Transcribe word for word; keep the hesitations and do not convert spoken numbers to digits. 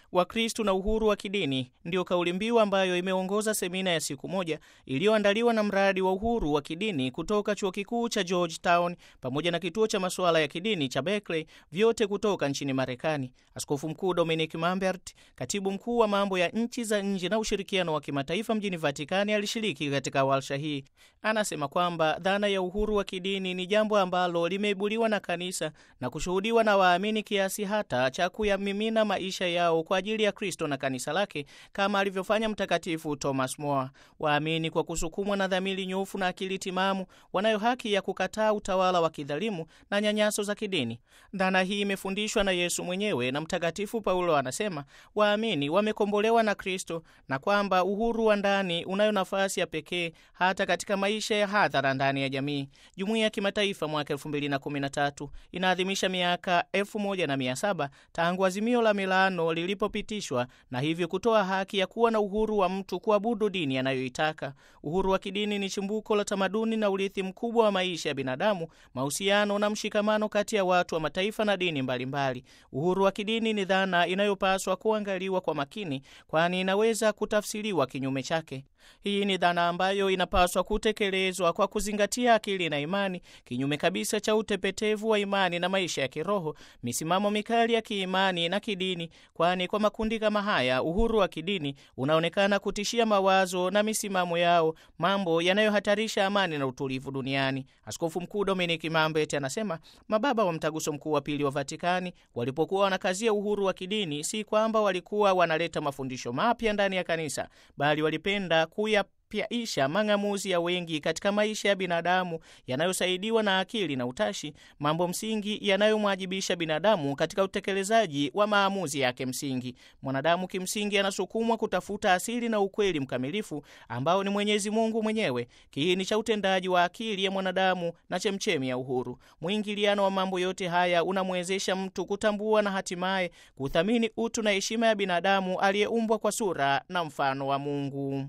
Wakristo na uhuru wa kidini ndiyo kauli mbiu ambayo imeongoza semina ya siku moja iliyoandaliwa na mradi wa uhuru wa kidini kutoka chuo kikuu cha Georgetown pamoja na kituo cha masuala ya kidini cha Berkeley, vyote kutoka nchini Marekani. Askofu Mkuu Dominic Mambert, katibu mkuu wa mambo ya nchi za nje na ushirikiano wa kimataifa mjini Vatikani, alishiriki katika warsha hii. Anasema kwamba dhana ya uhuru wa kidini ni jambo ambalo limeibuliwa na kanisa na kushuhudiwa na waamini kiasi hata cha kuyamimina maisha yao kwa ajili ya Kristo na kanisa lake, kama alivyofanya Mtakatifu Thomas More. Waamini kwa kusukumwa na dhamiri nyofu na akili timamu wanayo haki ya kukataa utawala wa kidhalimu na nyanyaso za kidini. Dhana hii imefundishwa na Yesu mwenyewe, na Mtakatifu Paulo anasema waamini wamekombolewa na Kristo na kwamba uhuru wa ndani unayo nafasi ya pekee hata katika maisha ya hadhara ndani ya jamii. Jumuiya ya Kimataifa mwaka elfu mbili na kumi na tatu inaadhimisha miaka elfu moja na mia saba tangu azimio la Milano lilipopitishwa, na hivyo kutoa haki ya kuwa na uhuru wa mtu kuabudu dini anayoitaka. Uhuru wa kidini ni chimbuko la tamaduni na urithi mkubwa wa maisha ya binadamu, mahusiano na mshikamano kati ya watu wa mataifa na dini mbalimbali. Uhuru wa kidini ni dhana inayopaswa kuangaliwa kwa makini, kwani inaweza kutafsiriwa kinyume chake. Hii ni dhana ambayo inapaswa kutekelezwa kwa kuzingatia akili na imani, kinyume kabisa cha utepetevu wa imani na maisha ya kiroho, misimamo mikali ya kiimani na kidini, kwani kwa makundi kama haya uhuru wa kidini unaonekana kutishia mawazo na misimamo yao, mambo yanayohatarisha amani na utulivu duniani. Askofu Mkuu Dominic Mambet anasema mababa wa Mtaguso Mkuu wa Pili wa Vatikani walipokuwa wanakazia uhuru wa kidini, si kwamba walikuwa wanaleta mafundisho mapya ndani ya kanisa, bali walipenda kuyapyaisha mang'amuzi ya wengi katika maisha ya binadamu yanayosaidiwa na akili na utashi, mambo msingi yanayomwajibisha binadamu katika utekelezaji wa maamuzi yake msingi. Mwanadamu kimsingi anasukumwa kutafuta asili na ukweli mkamilifu ambao ni Mwenyezi Mungu mwenyewe, kiini cha utendaji wa akili ya mwanadamu na chemchemi ya uhuru. Mwingiliano wa mambo yote haya unamwezesha mtu kutambua na hatimaye kuthamini utu na heshima ya binadamu aliyeumbwa kwa sura na mfano wa Mungu.